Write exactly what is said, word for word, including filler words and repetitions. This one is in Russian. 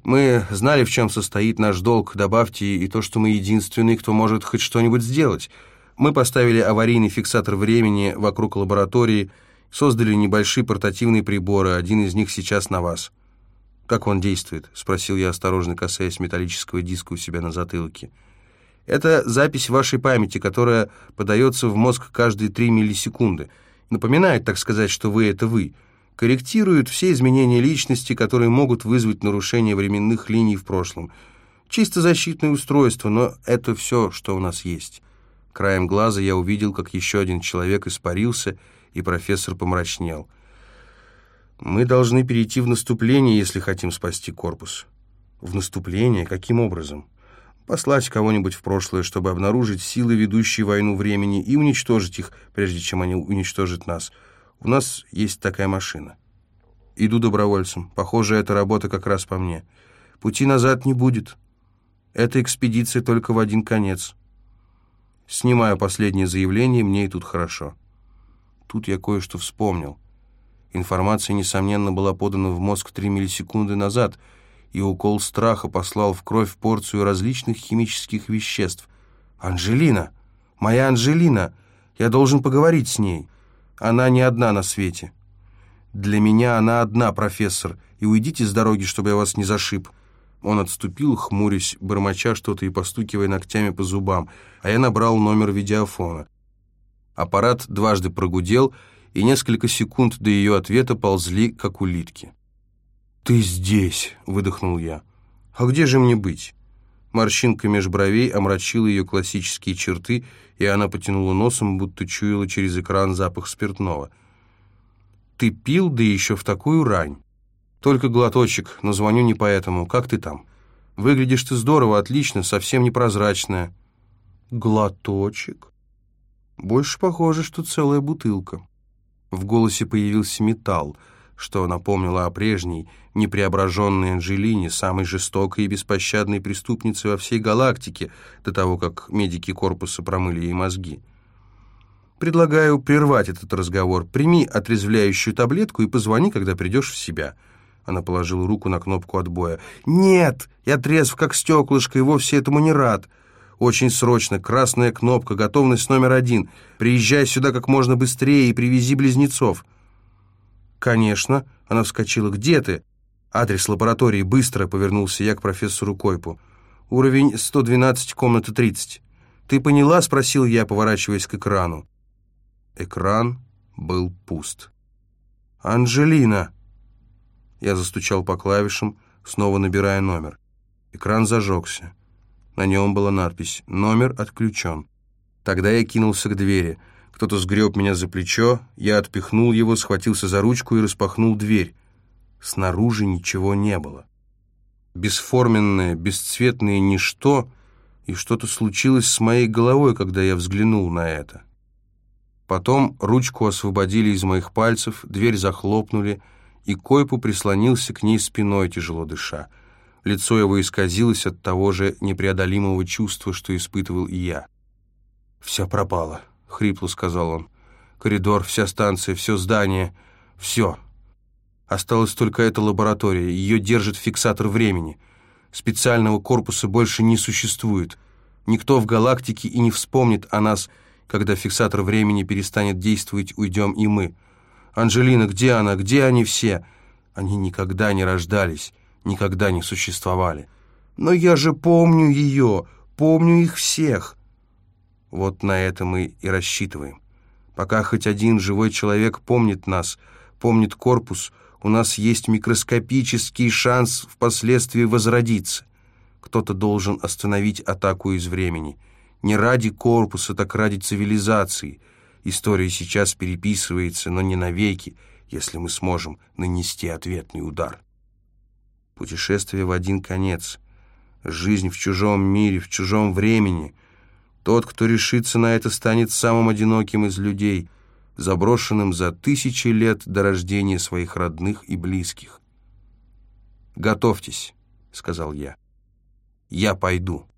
Мы знали, в чем состоит наш долг, добавьте и то, что мы единственные, кто может хоть что-нибудь сделать. Мы поставили аварийный фиксатор времени вокруг лаборатории, создали небольшие портативные приборы, один из них сейчас на вас». «Как он действует?» — спросил я, осторожно касаясь металлического диска у себя на затылке. «Это запись вашей памяти, которая подается в мозг каждые три миллисекунды. Напоминает, так сказать, что вы — это вы. Корректирует все изменения личности, которые могут вызвать нарушение временных линий в прошлом. Чисто защитное устройство, но это все, что у нас есть». Краем глаза я увидел, как еще один человек испарился, и профессор помрачнел. «Мы должны перейти в наступление, если хотим спасти корпус». «В наступление? Каким образом?» «Послать кого-нибудь в прошлое, чтобы обнаружить силы, ведущие войну времени, и уничтожить их, прежде чем они уничтожат нас. У нас есть такая машина». «Иду добровольцем. Похоже, эта работа как раз по мне. Пути назад не будет. Эта экспедиция только в один конец. Снимаю последнее заявление, мне и тут хорошо». Тут я кое-что вспомнил. Информация, несомненно, была подана в мозг три миллисекунды назад, и укол страха послал в кровь порцию различных химических веществ. «Анжелина! Моя Анжелина! Я должен поговорить с ней. Она не одна на свете. Для меня она одна, профессор, и уйдите с дороги, чтобы я вас не зашиб». Он отступил, хмурясь, бормоча что-то и постукивая ногтями по зубам, а я набрал номер видеофона. Аппарат дважды прогудел, и несколько секунд до ее ответа ползли, как улитки. «Ты здесь!» — выдохнул я. «А где же мне быть?» Морщинка меж бровей омрачила ее классические черты, и она потянула носом, будто чуяла через экран запах спиртного. «Ты пил, да еще в такую рань!» «Только глоточек, но звоню не поэтому. Как ты там?» «Выглядишь ты здорово, отлично, совсем непрозрачная». «Глоточек?» «Больше похоже, что целая бутылка». В голосе появился металл, что напомнило о прежней, непреображенной Анжелине, самой жестокой и беспощадной преступнице во всей галактике, до того, как медики корпуса промыли ей мозги. «Предлагаю прервать этот разговор. Прими отрезвляющую таблетку и позвони, когда придешь в себя». Она положила руку на кнопку отбоя. «Нет, я трезв, как стеклышко, и вовсе этому не рад. Очень срочно, красная кнопка, готовность номер один. Приезжай сюда как можно быстрее и привези близнецов». «Конечно», — она вскочила. «Где ты?» «Адрес лаборатории, быстро», — повернулся я к профессору Койпу. «Уровень сто двенадцать, комната тридцать». «Ты поняла?» — спросил я, поворачиваясь к экрану. Экран был пуст. «Анжелина!» Я застучал по клавишам, снова набирая номер. Экран зажегся. На нем была надпись «Номер отключен». Тогда я кинулся к двери. Кто-то сгреб меня за плечо, я отпихнул его, схватился за ручку и распахнул дверь. Снаружи ничего не было. Бесформенное, бесцветное ничто, и что-то случилось с моей головой, когда я взглянул на это. Потом ручку освободили из моих пальцев, дверь захлопнули, и Койпу прислонился к ней спиной, тяжело дыша. Лицо его исказилось от того же непреодолимого чувства, что испытывал и я. «Все пропало», — хрипло сказал он. «Коридор, вся станция, все здание, все. Осталась только эта лаборатория, ее держит фиксатор времени. Специального корпуса больше не существует. Никто в галактике и не вспомнит о нас, когда фиксатор времени перестанет действовать, уйдем и мы. Анжелина, где она? Где они все? Они никогда не рождались, никогда не существовали. Но я же помню ее, помню их всех». Вот на это мы и рассчитываем. Пока хоть один живой человек помнит нас, помнит корпус, у нас есть микроскопический шанс впоследствии возродиться. Кто-то должен остановить атаку из времени. Не ради корпуса, так ради цивилизации. История сейчас переписывается, но не навеки, если мы сможем нанести ответный удар. Путешествие в один конец. Жизнь в чужом мире, в чужом времени. Тот, кто решится на это, станет самым одиноким из людей, заброшенным за тысячи лет до рождения своих родных и близких. «Готовьтесь», — сказал я. «Я пойду».